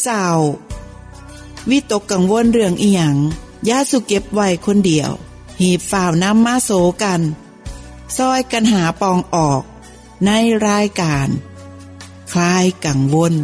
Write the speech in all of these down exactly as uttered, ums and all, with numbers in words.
สาววิตกกังวลเรื่องอีหยังอย่าสุเก็บไว้คนเดียวหีบฝ่าวนำมาโสกันซอยกันหาปองออกในรายการคลายกังวล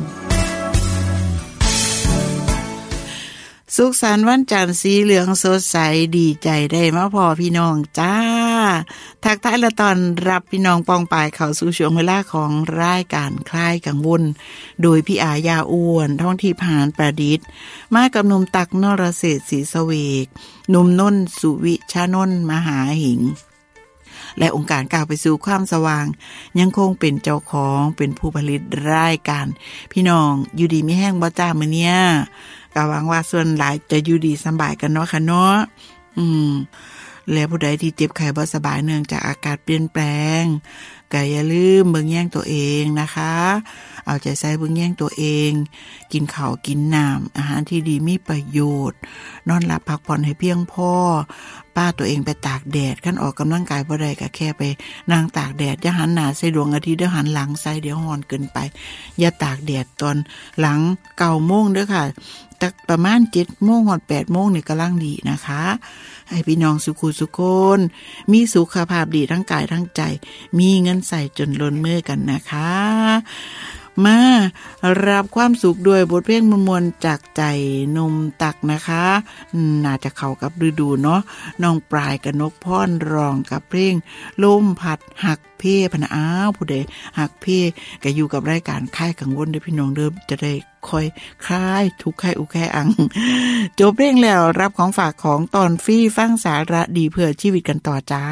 สุขสันต์วันจันทร์สีเหลืองสดใสดีใจได้มาพอพี่น้องจ้าทักทายและตอนรับพี่น้องปองปายเข้าสู่ช่วงเวลาของรายการคลายกังวลโดยพี่อายาอ้วนท่องที่ผ่านประดิษฐ์มากับหนุ่มตักนรเศรษฐ์ศรีสเวกหนุ่มน้นสุวิชานนท์มหาหิงและองค์การก้าวไปสู่ความสว่างยังคงเป็นเจ้าของเป็นผู้ผลิตรายการพี่น้องอยู่ดีมีแห้งบ่จ้ามื้อเนี้ยก็หวังว่าส่วนหลายจะอยู่ดีสบายกันเนาะค่ะเนาะอืมและผู้ใดที่เจ็บไข้บ่สบายเนื่องจากอากาศเปลี่ยนแปลงก็อย่าลืมเบิ่งแย่งตัวเองนะคะเอาใจใส่เบิ่งแย่งตัวเองกินข้าวกินน้ำอาหารที่ดีมีประโยชน์นอนหลับพักผ่อนให้เพียงพอป้าตัวเองไปตากแดดคันออกกำลังกายบ่ได้ก็แค่ไปนั่งตากแดดอย่าหันหน้าใส่ดวงอาทิตย์เดี๋ยวหันหลังใส่เดี๋ยวร้อนเกินไปอย่าตากแดดตอนหลัง เก้าโมงเด้อค่ะตักประมาณ เจ็ดโมง ฮอด แปดโมงนี่กำลังดีนะคะให้พี่น้องสุขุสุขคนมีสุขภาพดีทั้งกายทั้งใจมีเงินใส่จนล้นมือกันนะคะมารับความสุขด้วยบทเพลงมวลๆจากใจนมตักนะคะน่าจะเข้ากับฤดูเนาะน้องปลายกนกพรร้องกับเพลงลมพัดหักเพพนะอ้าวผู้ใดหักเพก็อยู่กับรายการคลายกังวลเด้อพี่น้องเด้อจะได้คอยคลายทุกข์คลายอุกแค่อังจบเพลงแล้วรับของฝากของตอนฟรีฟังสาระดีเพื่อชีวิตกันต่อจ้า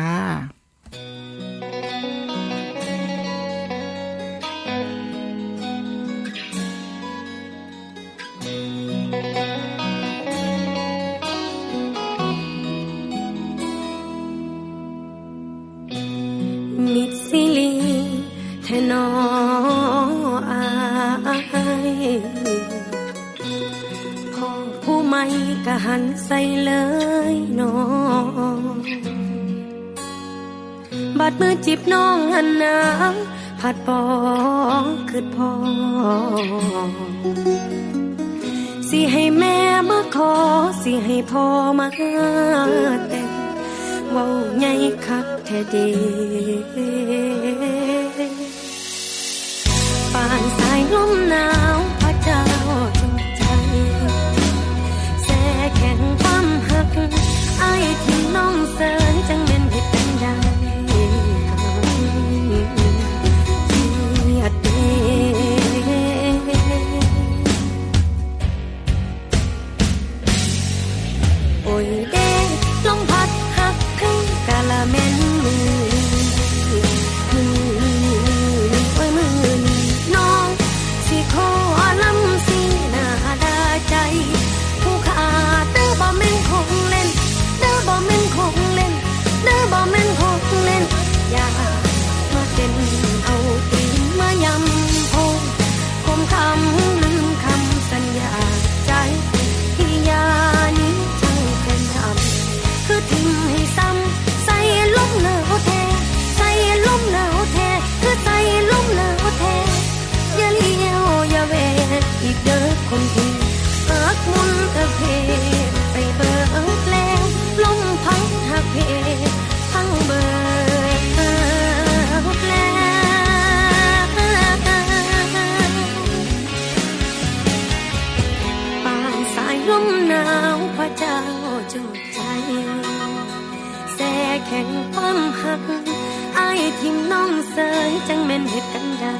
มิดซิลีแทนออายพอผู้ไม่กะหันใส่เลยน้องบาดมือจิบน้องหันหน้าผัดปองคือพอสิให้แม่มาขอสิให้พ่อมาแต่งเว้าใหญ่คักแท้เด้ปานสายลมหนาวพระเจ้าจงใจแสแข็งความหักอ้ายที่น้องเสิร์นจังแม่นเฮ็ดจังใดเครียดเด้โอ้ยเด้ลมพัดหักถึงกะละแม่นมือมือโอ้ยมือน้องสิขอลำสิหน้าดาใจผู้ขาเด้อบ่แม่นคงเล่นเด้อบ่แม่นคงเล่นเด้อบ่แม่นคงเล่นอย่ามาเต้นเอาตีนมายำโพคมคำลืมคำสัญญาใจที่ยานี้จังเป็นดำคือทิ้งให้ซ้ำใส่ลมหนาวแท้ใส่ลมหนาวแท้คือใส่ลมหนาวแท้อย่าเลี้ยวอย่าแวะอีกเด้อคนที่หักมุนกะเพไปเบิดแล้วลมพัดหักเพพังเบิดแล้วปานสายลมหนาวพระเจ้าโจดใจแสแข็งความหักอ้ายทิ่มน้องเสยจังแม่นเฮ็ดกันได้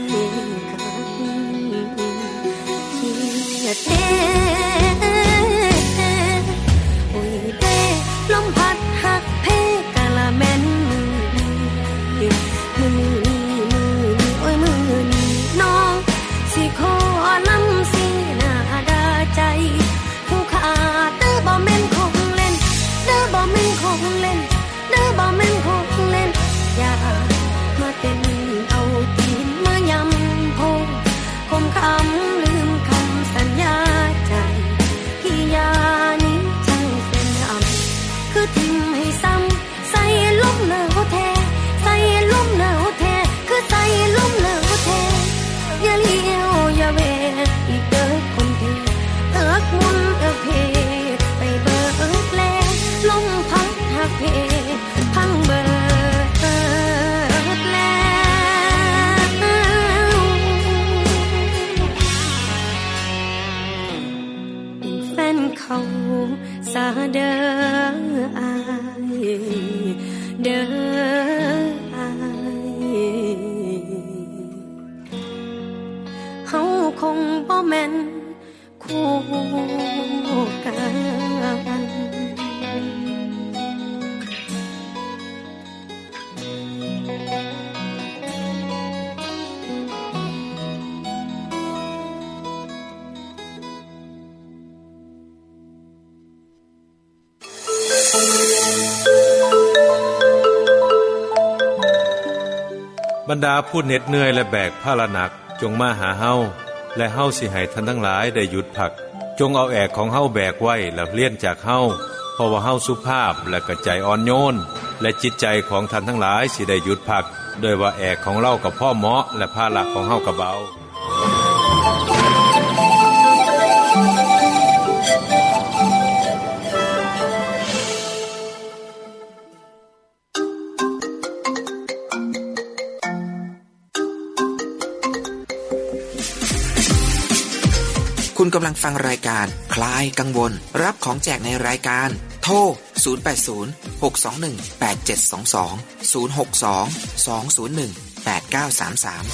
เครียดเด้โอ้ยเด้ลมพัดหักเพกะละแม่นมือมือมือโอ้ยมือน้องสิขอลำสิหน้าดาใจผู้ขาเด้อบ่แม่นคงเล่นเด้อบ่แม่นคงเล่นเด้อบ่แม่นคงเล่นอย่ามาเต้นเอาตีนมายำโพคมคำลืมคำสัญญาใจนเขาสาเด้ออายเด้ออายเฮาคงบ่แม่นคู่กันบรรดาผู้เหน็ดเหนื่อยและแบกภาระหนักจงมาหาเฮาและเฮาสิให้ท่านทั้งหลายได้หยุดพักจงเอาแอกของเฮาแบกไว้แล้วเลี่ยนจากเฮาเพราะว่าเฮาสุภาพและก็ใจอ่อนโยนและจิตใจของท่านทั้งหลายสิได้หยุดพักโดยว่าแอกของเรากับพ่อเหมาะและภาระของเฮาก็เบาคุณกำลังฟังรายการคลายกังวลรับของแจกในรายการโทรศูนย์ แปด ศูนย์ หก สอง หนึ่ง แปด เจ็ด สอง สอง ศูนย์ หก สอง สอง ศูนย์ หนึ่ง แปด เก้า สาม สาม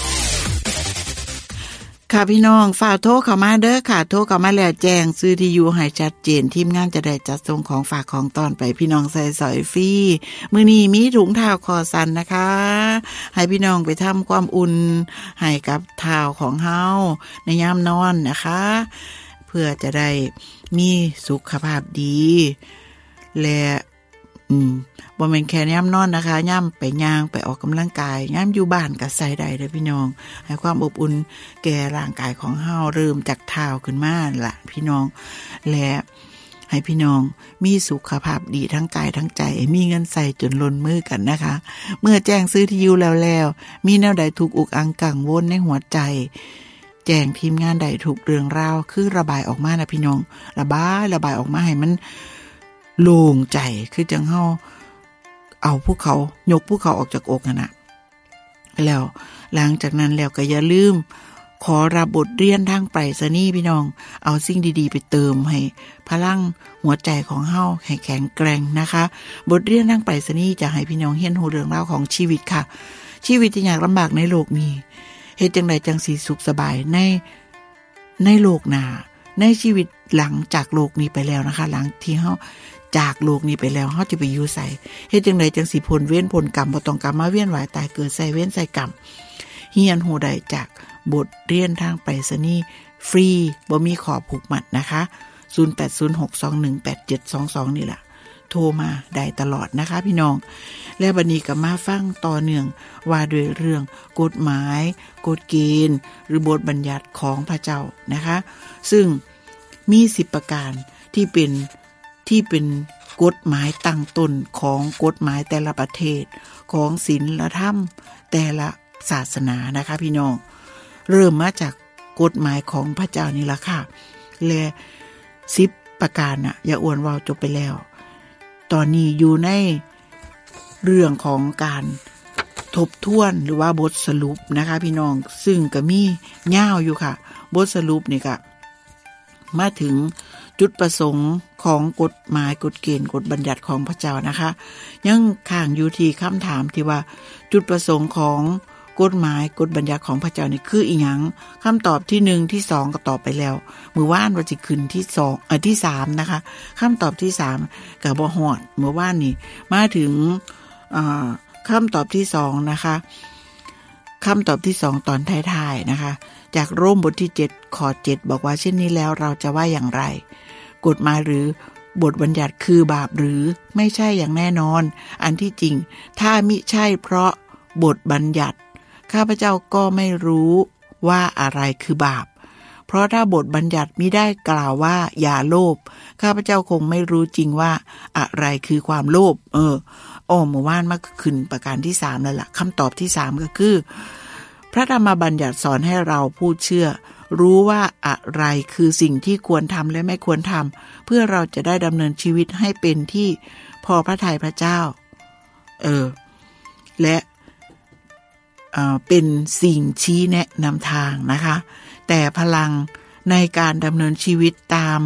ค่ะพี่น้องฝากโทรเข้ามาเด้อค่ะโทรเข้ามาแล้วแจ้งซื้อที่อยู่ให้ชัดเจนทีมงานจะได้จัดส่งของฝากของตอนไปพี่น้องใส่สอยฟรีมื้อนี้มีถุงเท้าคอสันนะคะให้พี่น้องไปทำความอุ่นให้กับเท้าของเฮาในยามนอนนะคะเพื่อจะได้มีสุขภาพดีและอืมบ่แม่นแค่ย่ำนอนนะคะย่ำไปย่างไปออกกำลังกายย่ำอยู่บ้านก็ใส่ได้เด้อพี่น้องให้ความอบอุ่นแก่ร่างกายของเฮาเริ่มจากเท้าขึ้นมาล่ะพี่น้องและให้พี่น้องมีสุขภาพดีทั้งกายทั้งใจมีเงินใส่จนล้นมือกันนะคะเมื่อแจ้งซื้อที่อยู่แล้วแล้วมีแนวใดถูกอุกอังกังวลในหัวใจแจ้งทีมงานใดถูกเรื่องราวคือระบายออกมานะพี่น้องระบายระบายออกมาให้มันโล่งใจคือจังเฮาเอาภูเขายกภูเขาออกจากอกนั่นน่ะแล้วหลังจากนั้นแล้วก็อย่าลืมขอรับบทเรียนทางไปรษณีย์พี่น้องเอาสิ่งดีๆไปเติมให้พลังหัวใจของเฮาให้แข็งแกร่งนะคะบทเรียนทางไปรษณีย์จะให้พี่น้องเรียนรู้เรื่องราวของชีวิตค่ะชีวิตที่ยากลำบากในโลกนี้เฮ็ดจังได๋จังสิสุขสบายในในโลกหน้าในชีวิตหลังจากโลกนี้ไปแล้วนะคะหลังที่เฮาจากโลกนี้ไปแล้วเฮาจะไปอยู่ไสเฮ็ดจังได๋จังสิพ้นเวรพ้นกรรมบ่ต้องกลับมาเวียนว่ายตายเกิดใส่เวรใส่กรรมเรียนรู้ได้จากบทเรียนทางไปรษณีย์ฟรีบ่มีขอผูกมัดนะคะศูนย์ แปด ศูนย์ หก สอง หนึ่ง แปด เจ็ด สอง สองนี่ล่ะโทรมาได้ตลอดนะคะพี่น้องและบัดนี้ก็มาฟังต่อเนื่องว่าด้วยเรื่องกฎหมายกฎเกณฑ์หรือบทบัญญัติของพระเจ้านะคะซึ่งมีสิบประการที่เป็นที่เป็นกฎหมายตั้งต้นของกฎหมายแต่ละประเทศของศีลธรรมแต่ละศาสนานะคะพี่น้องเริ่มมาจากกฎหมายของพระเจ้านี่ล่ะค่ะและสิบประการน่ะอย่าอ้วนเว้าจบไปแล้วตอนนี้อยู่ในเรื่องของการทบทวนหรือว่าบทสรุปนะคะพี่น้องซึ่งก็มียาวอยู่ค่ะบทสรุปนี่ก็มาถึงจุดประสงค์ของกฎหมายกฎเกณฑ์กฎบัญญัติของพระเจ้านะคะยังข้างอยู่ที่คำถามที่ว่าจุดประสงค์ของกฎหมายกฎบัญญัติของพระเจ้านี่คืออีหยังคำตอบที่หนึ่งที่สองก็ตอบไปแล้วมื้อวานว่าสิขึ้นที่สองเอ่อที่สามนะคะคำตอบที่สามก็บ่ฮอดมื้อวานนี่มาถึงอ่าคำตอบที่สองนะคะคำตอบที่สองตอนท้ายๆนะคะจากโรมบทที่เจ็ดข้อเจ็ดบอกว่าเช่นนี้แล้วเราจะว่าอย่างไรกฎหมายหรือบทบัญญัติคือบาปหรือไม่ใช่อย่างแน่นอนอันที่จริงถ้ามิใช่เพราะบทบัญญัติข้าพเจ้าก็ไม่รู้ว่าอะไรคือบาปเพราะถ้าบทบัญญัติมิได้กล่าวว่าอย่าโลภข้าพเจ้าคงไม่รู้จริงว่าอะไรคือความโลภเอออ้อเมื่อวานมาขึ้นประการที่สามแล้วล่ะคำตอบที่สามก็คือพระธรรมบัญญัติสอนให้เราผู้เชื่อรู้ว่าอะไรคือสิ่งที่ควรทำและไม่ควรทำเพื่อเราจะได้ดำเนินชีวิตให้เป็นที่พอพระทัยพระเจ้าเออและเอ่อเป็นสิ่งชี้แนะนำทางนะคะแต่พลังในการดำเนินชีวิตตาม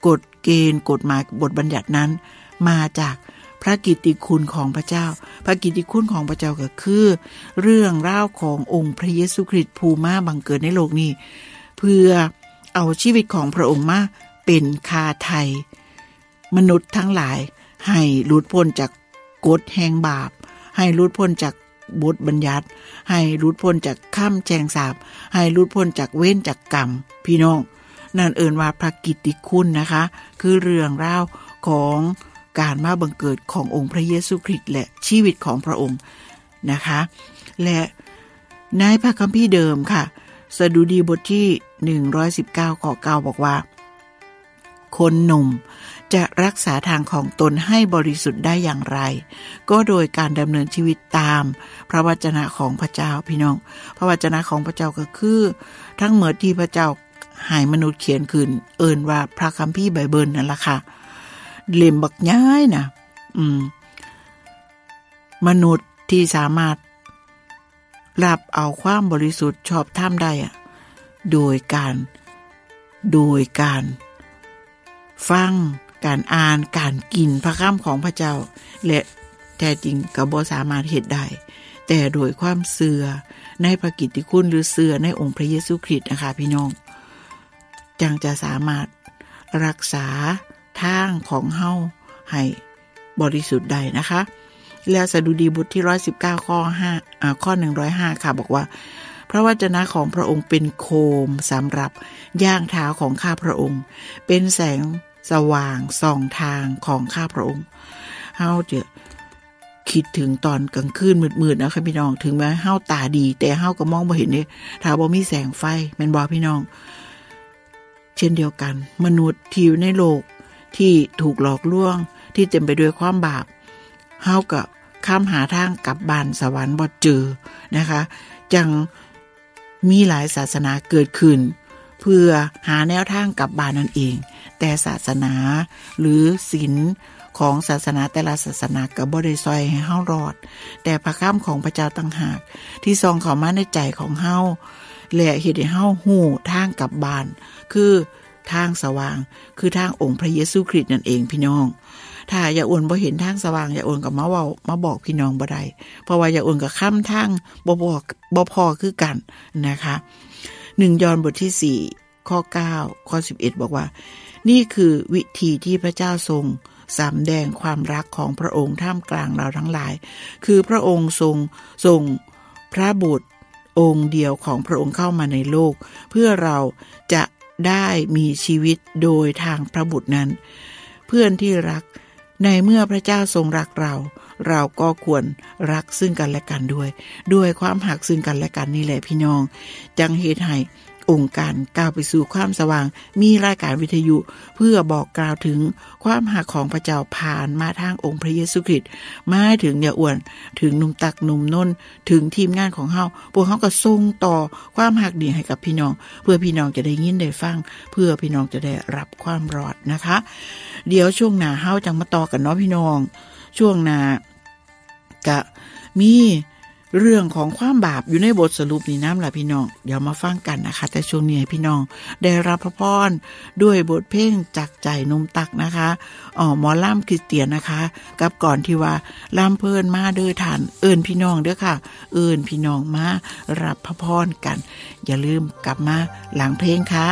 กฎเกณฑ์กฎหมายบทบัญญัตินั้นมาจากพระกิตติคุณของพระเจ้าพระกิตติคุณของพระเจ้าก็คือเรื่องราวขององค์พระเยซูคริสต์ผู้มาบังเกิดในโลกนี้เพื่อเอาชีวิตของพระองค์มาเป็นค่าไถ่มนุษย์ทั้งหลายให้หลุดพ้นจากกฎแห่งบาปให้หลุดพ้นจากบทบัญญัติให้หลุดพ้นจากคำแช่งสาปให้หลุดพ้นจากเวรจากกรรมพี่น้องนั่นเอิ้นว่าพระกิตติคุณนะคะคือเรื่องราวของการมาบังเกิดขององค์พระเยซูคริสต์และชีวิตของพระองค์นะคะและในพระคัมภีร์เดิมค่ะสดุดีบทที่หนึ่งร้อยสิบเก้าข้อเก้าบอกว่าคนหนุ่มจะรักษาทางของตนให้บริสุทธิ์ได้อย่างไรก็โดยการดำเนินชีวิตตามพระวจนะของพระเจ้าพี่น้องพระวจนะของพระเจ้าก็คือทั้งหมดที่พระเจ้าให้มนุษย์เขียนขึ้นเอิ้นว่าพระคัมภีร์ไบเบิลนั่นล่ะค่ะเล่มบักย้ายนะอืมมนุษย์ที่สามารถรับเอาความบริสุทธิ์ชอบธรรมได้อะโดยการโดยการฟังการอ่านการกินพระคำของพระเจ้าและแท้จริงก็บ่สามารถเฮ็ดได้แต่โดยความเชื่อในพระกิตติคุณหรือเชื่อในองค์พระเยซูคริสต์นะคะพี่น้องจังจะสามารถรักษาทางของเฮาให้บริสุทธิ์ได้นะคะแล้วสดุดีบทที่หนึ่งร้อยสิบเก้าข้อห้าอ่าข้อหนึ่งร้อยห้าค่ะบอกว่าพระวจนะของพระองค์เป็นโคมสำหรับย่างเท้าของข้าพระองค์เป็นแสงสว่างส่องทางของข้าพระองค์เฮาจะคิดถึงตอนกลางคืนมืดๆนะคะพี่น้องถึงแม้เฮาตาดีแต่เฮาก็มองบ่เห็นเด้ถ้าบ่มีแสงไฟแม่นบ่พี่น้องเช่นเดียวกันมนุษย์ที่อยู่ในโลกที่ถูกหลอกลวงที่เต็มไปด้วยความบาปเฮาก็ข้ามหาทางกลับบ้านสวรรค์บ่เจอนะคะจังมีหลายศาสนาเกิดขึ้นเพื่อหาแนวทางกลับบ้านนั่นเองแต่ศาสนาหรือศีลของศาสนาแต่ละศาสนาก็บ่ได้ซอยให้เฮารอดแต่พระคำของพระเจ้าต่างหากที่ส่องเข้ามาในใจของเฮาและเฮ็ดให้เฮาฮู้ทางกลับบ้านคือทางสว่างคือทางองค์พระเยซูคริสต์นั่นเองพี่น้องถ้าอย่าอ้วนบ่เห็นทางสว่างอย่าอ้วนก็มาเว้ามาบอกพี่น้องบ่ได้เพราะว่าอย่าอ้วนก็ค้ำทางบ่บอกบ่พอคือกันนะคะหนึ่งยอห์นบทที่สี่ข้อเก้าข้อสิบเอ็ดบอกว่านี่คือวิธีที่พระเจ้าทรงสำแดงความรักของพระองค์ท่ามกลางเราทั้งหลายคือพระองค์ทรงทรงพระบุตรองค์เดียวของพระองค์เข้ามาในโลกเพื่อเราจะได้มีชีวิตโดยทางพระบุตรนั้นเพื่อนที่รักในเมื่อพระเจ้าทรงรักเราเราก็ควรรักซึ่งกันและกันด้วยด้วยความหักซึ่งกันและกันนี่แหละพี่น้องจังเหตุให้องค์การก้าวไปสู่ความสว่างมีรายการวิทยุเพื่อบอกกล่าวถึงความหักของพระเจ้าผ่านมาทางองค์พระเยซูคริสต์มาถึงอย่าอ้วนถึงหนุ่มตักหนุ่มน้นถึงทีมงานของเฮาพวกเฮาก็ส่งต่อความหักนี้ให้กับพี่น้องเพื่อพี่น้องจะได้ยินได้ฟังเพื่อพี่น้องจะได้รับความรอดนะคะเดี๋ยวช่วงหน้าเฮาจังมาต่อกันเนาะพี่น้องช่วงหน้าก็มีเรื่องของความบาปอยู่ในบทสรุปนี้น้ำล่ะพี่น้องเดี๋ยวมาฟังกันนะคะแต่ช่วงนี้พี่น้องได้รับพระพรด้วยบทเพลงจากใจนุ่มตักนะคะอ๋อหมอล่ำคริสเตียนนะคะกับก่อนที่ว่าล่ำเพิ่นมาเด้อทานเอิ้นพี่น้องเด้อค่ะเอิ้นพี่น้องมารับพระพรกันอย่าลืมกลับมาหลังเพลงค่ะ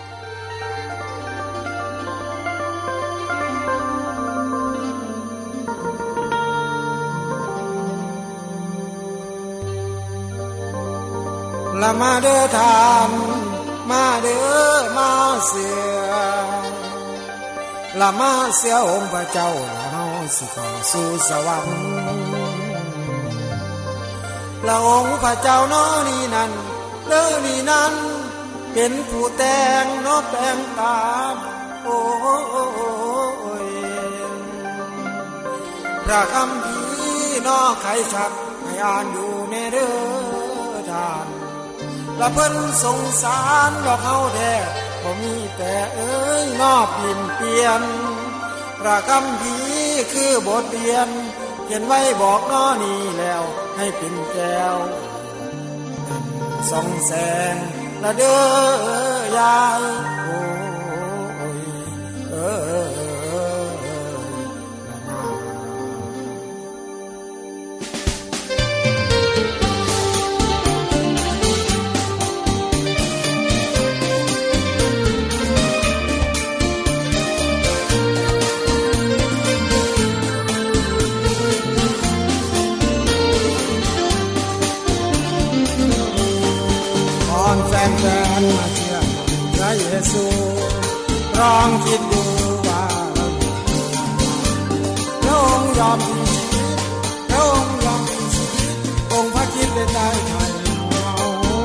ละมาเด้อทานมาเด้อมาเสียละมาเสียองค์พระเจ้าละเฮาสิเข้าสู่สวรรค์ละองค์พระเจ้าน้อนี่นั่นเด้อนี่นั่นเป็นผู้แต่งน้อแปลงตามโอ้ยพระคำพีน้อใครชักให้อ่านอยู่แน่เด้อทานละเพิ่นสงสารดอกเฮาแท้บ่มีแต่เอ้ยนอบปิ่นเปลี่ยนพระคำพีคือบทเรียนเขียนไว้บอกน้อนี่แล้วให้เป็นแก้วส่องแสงละเด้อยายโอ้ยเอ้แสนมาเชื่อพระเยซูลองคิดดูว่าพระองค์ยอมทิ้งชีวิตพระองค์ยอมทิ้งชีวิตองค์พระคิดได้ได้ไถ่เรา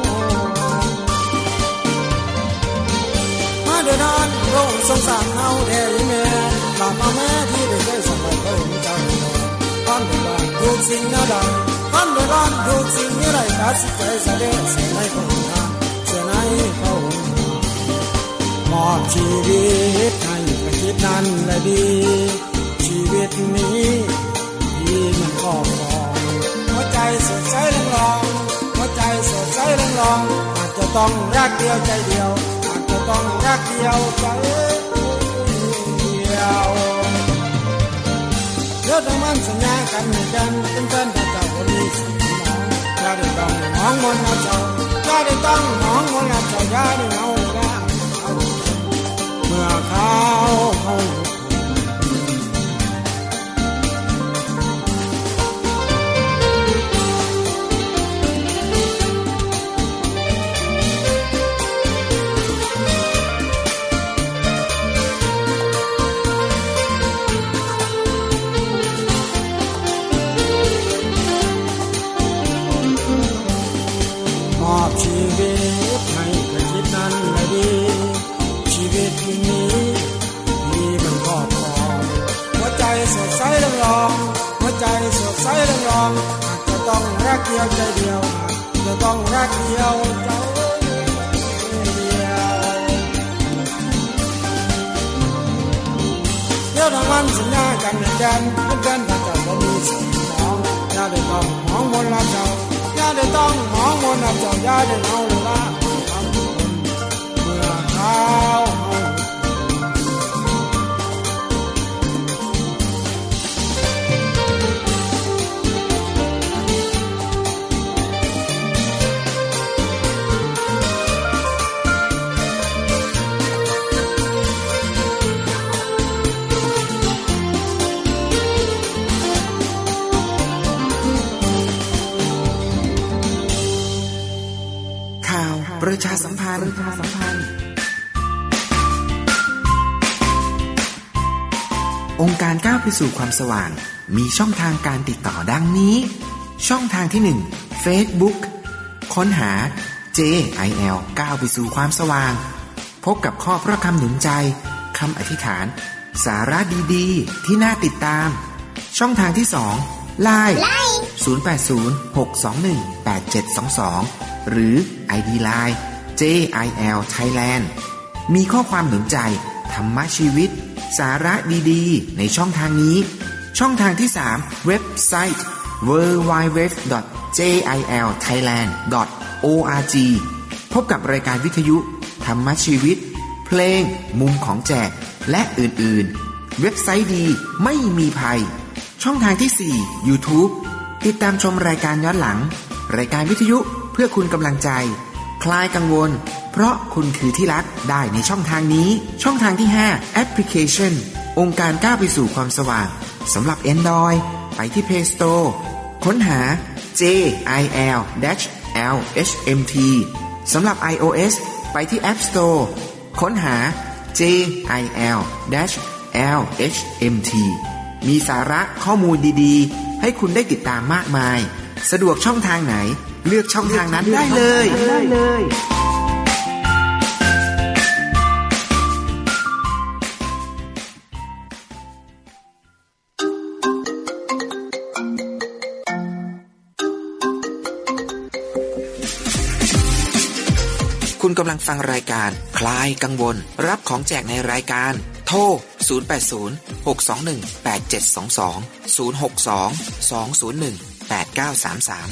มาเดินนานพระองค์ทรงสร้างเฮาแท้แม่ตามมาแม่ที่ได้เคยสมัยพระองค์เจ้าท่านเดือดร้อนทุกสิ่งนาใดท่านเดือดร้อนทุกสิ่งนาใดตัดสินใจเสด็จเสียในพระองค์เสียในพระองค์มอบชีวิตให้พระคิดนั้นและดีชีวิตนี้ที่มันครอบครองหัวใจสดใสเรื่องรองหัวใจสดใสเรื่องรองอาจจะต้องรักเดียวใจเดียวอาจจะต้องรักเดียวใจเดียวเดี๋ยวต้องมันสัญญากันเหมือนกันเป็นแฟนพระเจ้าคนนี้สิน้องอย่าได้ต้องมองมนเอาเจ้าอย่าได้ต้องมองมนเอาเจ้าอย่าได้เอาละเอาเมื่อเขาเขาชีวิตให้พระคิดนั้นและดีชีวิตนี้ที่มันครอบครองหัวใจสดใสเรื่องรองหัวใจสดใสเรื่องรองอาจจะต้องรักเดียวใจเดียวอาจจะต้องรักเดียวใจเดียวเดี๋ยวทั้งวันสัญญากันเหมือนกันเป็นกันพระเจ้าก็มีสิ่งมองอย่าได้ต้องมองมนละเจ้าอย่าได้ต้องมองมนเอาเจ้าอย่าได้เอาละทำคนเมื่อเขาประชาสัมพันธ์องค์การก้าวไปสู่ความสว่างมีช่องทางการติดต่อดังนี้ช่องทางที่หนึ่ง Facebook ค้นหา เจ ไอ แอล ก้าวไปสู่ความสว่างพบกับข้อพระคำหนุนใจคำอธิษฐานสาระดีๆที่น่าติดตามช่องทางที่สอง ไลน์ ศูนย์ แปด ศูนย์ หก สอง หนึ่ง แปด เจ็ด สอง สองหรือ ไอ ดี ไลน์ เจ ไอ แอล Thailand มีข้อความหนุนใจธรรมะชีวิตสาระดีๆในช่องทางนี้ช่องทางที่สามเว็บไซต์ ดับเบิลยู ดับเบิลยู ดับเบิลยู ดอท เจ ไอ แอล ไทยแลนด์ ดอท โอ อาร์ จี พบกับรายการวิทยุธรรมะชีวิตเพลงมุมของแจกและอื่นๆเว็บไซต์ดีไม่มีภัยช่องทางที่สี่ YouTube ติดตามชมรายการย้อนหลังรายการวิทยุเพื่อคุณกำลังใจคลายกังวลเพราะคุณคือที่รักได้ในช่องทางนี้ช่องทางที่ห้าแอปพลิเคชันองค์การก้าวไปสู่ความสว่างสำหรับ Android ไปที่ Play Store ค้นหา เจ ไอ แอล แอล เอช เอ็ม ที สำหรับ iOS ไปที่ App Store ค้นหา เจ ไอ แอล แอล เอช เอ็ม ที มีสาระข้อมูลดีๆให้คุณได้ติดตามมากมายสะดวกช่องทางไหนเลือกช่องทางนั้นได้เลยได้เลยคุณกำลังฟังรายการคลายกังวลรับของแจกในรายการโทรศูนย์ แปด ศูนย์ หก สอง หนึ่ง แปด เจ็ด สอง สอง ศูนย์ หก สอง สอง ศูนย์ หนึ่ง แปด เก้า สาม สาม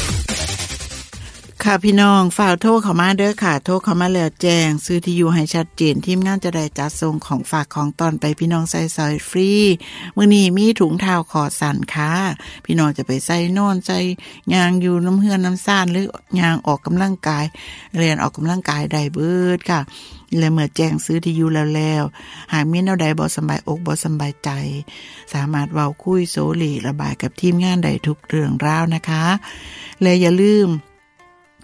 ค่ะพี่น้องฝากโทรเข้ามาเด้อค่ะโทรเข้ามาแล้วแจ้งซื้อที่อยู่ให้ชัดเจนทีมงานจะได้จัดส่งของฝากของตอนไปพี่น้องใส่ซอยฟรีมื้อนี้มีถุงเท้าคอสั้นค่ะพี่น้องจะไปใส่นอนใส่ยางอยู่น้ำเฮือนน้ำซ่านหรือยางออกกำลังกายเรียนออกกำลังกายได้เบิดค่ะและเมื่อแจ้งซื้อที่อยู่แล้วแล้วหากมีแนวใดบ่สบายอกบ่สบายใจสามารถเว้าคุยโซเลระบายกับทีมงานได้ทุกเรื่องราวนะคะและอย่าลืม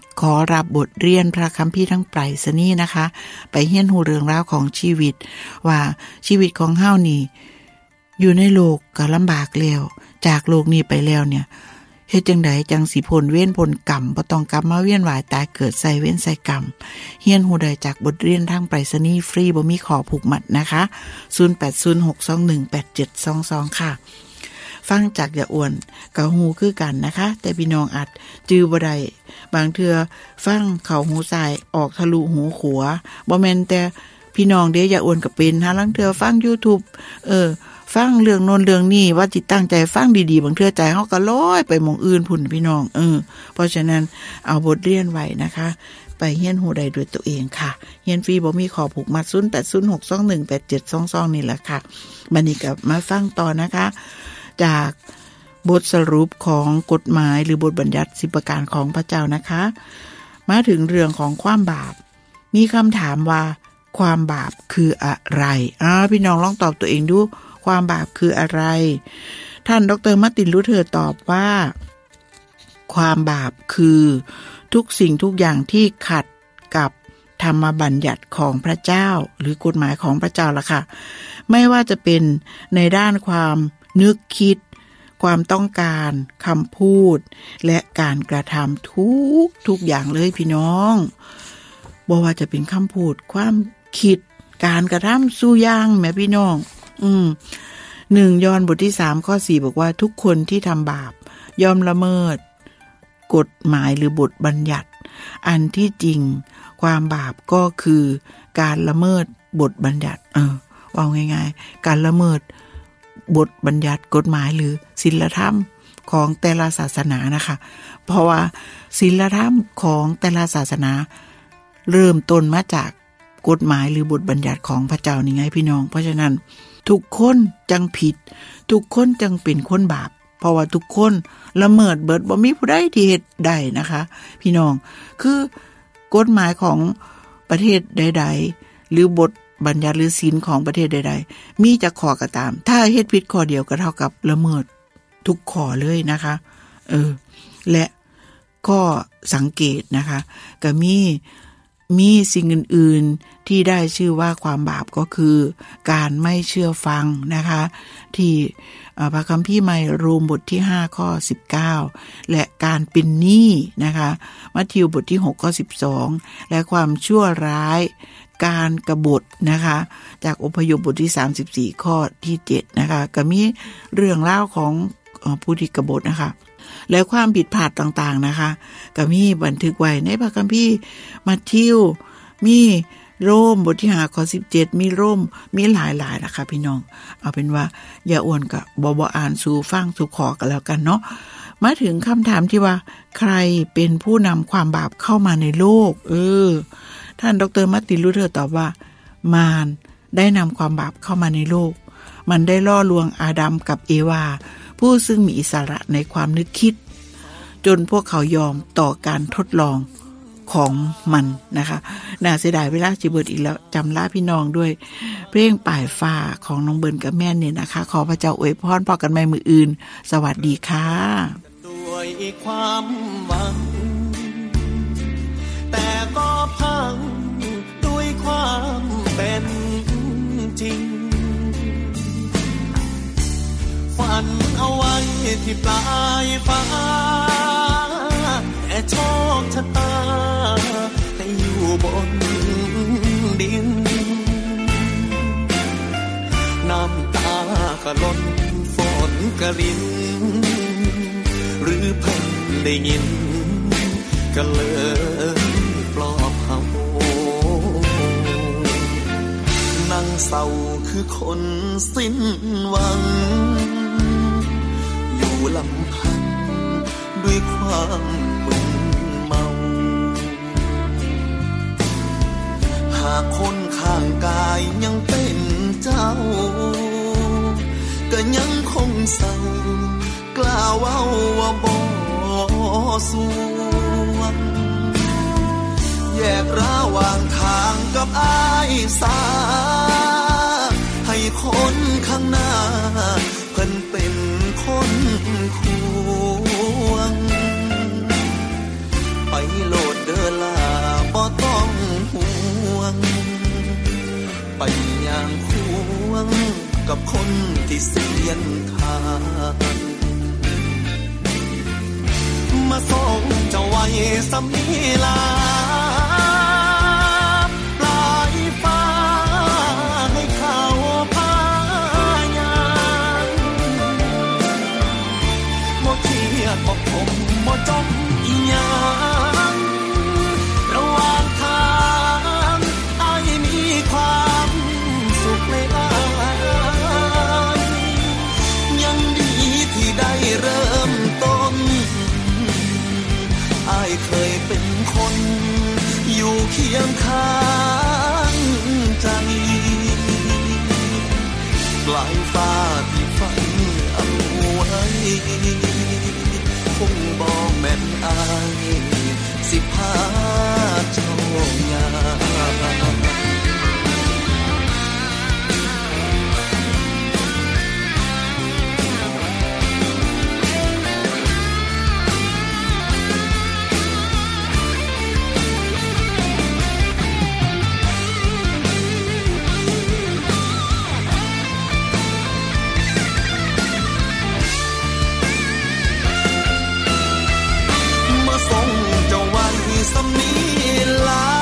ขอรับบทเรียนพระคัมภีร์ทั้งไปรษณีย์นะคะไปเรียนรู้เรื่องราวของชีวิตว่าชีวิตของเฮานี่อยู่ในโลกก็ลำบากแล้วจากโลกนี้ไปแล้วเนี่ยเฮ็ดจังไดจังสิพ้นเวรพ้นกรรมบ่ต้องกลับมาเวียนว่ายตายเกิดใส่เวรใส่กรรมเรียนรู้ได้จากบทเรียนทางไปรษณีย์ฟรีบ่มีขอผูกมัดนะคะศูนย์ แปด ศูนย์ หก สอง หนึ่ง แปด เจ็ด สอง สองค่ะฟังจากอย่าอ้วนก็ฮู้คือกันนะคะแต่พี่น้องอาจจื้อบ่ได้บางเทื่อฟังเข้าหูซ้ายออกทะลุหูขวาบ่แม่นแต่พี่น้องเด้อย่าอ้วนก็เป็นหาลางเทื่อฟัง YouTube เออฟังเรื่องโน้นเรื่องนี้ว่าจิตตั้งใจฟังดีๆบางเทื่อใจเฮาก็ลอยไปหม้องอื่นพุ่นพี่น้องเออเพราะฉะนั้นเอาบทเรียนไว้นะคะไปเรียนรู้ได้ด้วยตัวเองค่ะเรียนฟรีบ่มีขอผูกมัดศูนย์ แปด ศูนย์ หก สอง หนึ่ง แปด เจ็ด สอง สองนี่แหละค่ะบัดนี้ก็มาฟังต่อนะคะจากบทสรุปของกฎหมายหรือบทบัญญัติสิบประการของพระเจ้านะคะมาถึงเรื่องของความบาปมีคำถามว่าความบาปคืออะไรอ่าพี่น้องลองตอบตัวเองดูความบาปคืออะไรท่านดร.มาร์ตินลูเทอร์ตอบว่าความบาปคือทุกสิ่งทุกอย่างที่ขัดกับธรรมบัญญัติของพระเจ้าหรือกฎหมายของพระเจ้าล่ะค่ะไม่ว่าจะเป็นในด้านความนึกคิดความต้องการคำพูดและการกระทำทุกทุกอย่างเลยพี่น้องบ่ว่าจะเป็นคำพูดความคิดการกระทำสู้อย่างแม่พี่น้องอืมหนึ่งยอห์นบทที่สามข้อสี่บอกว่าทุกคนที่ทำบาปย่อมละเมิดกฎหมายหรือบทบัญญัติอันที่จริงความบาปก็คือการละเมิดบทบัญญัติเออว่าง่ายๆการละเมิดบทบัญญัติกฎหมายหรือศีลธรรมของแต่ละศาสนานะคะเพราะว่าศีลธรรมของแต่ละศาสนาเริ่มต้นมาจากกฎหมายหรือบทบัญญัติของพระเจ้านี่ไงพี่น้องเพราะฉะนั้นทุกคนจังผิดทุกคนจังเป็นคนบาปเพราะว่าทุกคนละเมิดเบิดบ่มีผู้ใดที่เฮ็ดได้นะคะพี่น้องคือกฎหมายของประเทศใดๆหรือบทบัญญัติหรือศีลของประเทศใดๆมีจักข้อก็ตามถ้าเฮ็ดผิดข้อเดียวก็เท่ากับละเมิดทุกข้อเลยนะคะเออและข้อสังเกตนะคะก็มีมีสิ่งอื่นๆที่ได้ชื่อว่าความบาปก็คือการไม่เชื่อฟังนะคะที่พระคัมภีร์ใหม่โรมบทที่ห้าข้อสิบเก้าและการเป็นหนี้นะคะมัทธิวบทที่หกข้อสิบสองและความชั่วร้ายการกบฏนะคะจากอพยพบทที่สามสิบสี่ข้อที่เจ็ดนะคะก็มีเรื่องเล่าของผู้ที่กบฏนะคะและความผิดพลาดต่างๆนะคะก็มีบันทึกไว้ในพระคัมภีร์มัทธิวมีโรมบทที่ห้าข้อสิบเจ็ดมีโรมมีหลายๆนะคะพี่น้องเอาเป็นว่าอย่าอ้วนกับบ่บ่อ่านสู่ฟังสู่ขอกันแล้วกันเนาะมาถึงคำถามที่ว่าใครเป็นผู้นำความบาปเข้ามาในโลกเออท่านดร.มาร์ตินลูเทอร์ตอบว่ามารได้นำความบาปเข้ามาในโลกมันได้ล่อลวงอาดัมกับเอวาผู้ซึ่งมีอิสระในความนึกคิดจนพวกเขายอมต่อการทดลองของมันนะคะน่าเสียดายเวลาจิเบิดอีกแล้วจำลาพี่น้องด้วยเพลงป่ายฟ้าของน้องเบิร์นกับแม่เนี่ยนะคะขอพระเจ้าอวยพรพอกันใหม่มื้ออื่นสวัสดีค่ะด้วยความหวังแต่ก็พังด้วยความเป็นจริงฝันเอาไว้ที่ปลายฟ้าแต่โชคชะตาให้อยู่บนดินน้ำตาก็ล้นฝนกระรินหรือเพิ่งได้ยินก็เลยปลอบเฮานั่งเศร้าคือคนสิ้นหวังอยู่ลำพังด้วยความมึนเมาหากคนข้างกายยังเป็นเจ้าก็ยังคงเศร้ากล้าเว้าว่าบ่สวงแยกระหว่างทางกับอ้ายสาให้คนข้างหน้าเพิ่นเป็นคนควงไปโลดอย่างควงกับคนที่เสียนทางมาส่งเจ้าไว้สำนีลาปลายฟ้าให้เขาพายางบ่เครียดบ่คมบ่จมอีหยังระหว่างทางอ้ายมีความสุขหลายๆยังดีที่ได้เริ่มต้นอ้ายเคยเป็นคนอยู่เคียงข้างใจปลายฟ้าที่ฝันเอาไว้คงบ่แม่นอ้ายสิพาเจ้ายามสมีลา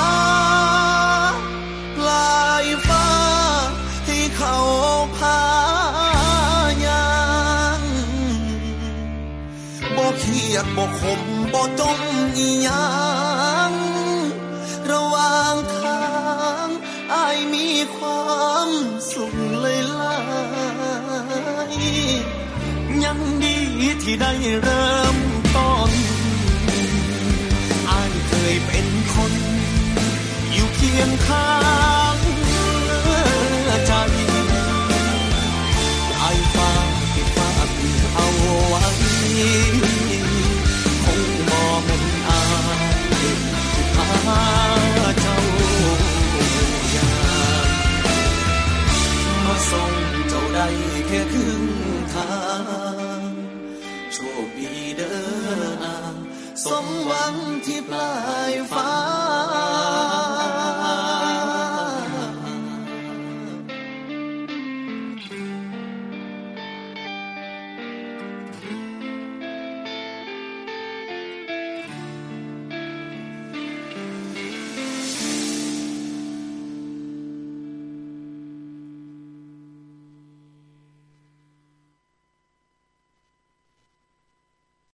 ปลายฟ้าให้เขาพายางบ่เครียดบ่ขมบ่จมอีหยังระหว่างทางอ้ายมีความสุขเลยหลายยังดีที่ได้เริ่มต้นเคยเป็นคนอยู่เคียงข้างใจไอ้ฟ้าที่ฝากเอาไว้คงมองมันอายที่พาเจ้ายามมาส่งเจ้าได้แค่ครึ่งทางโชคดีเด้อสมหวังที่ปลายฟ้า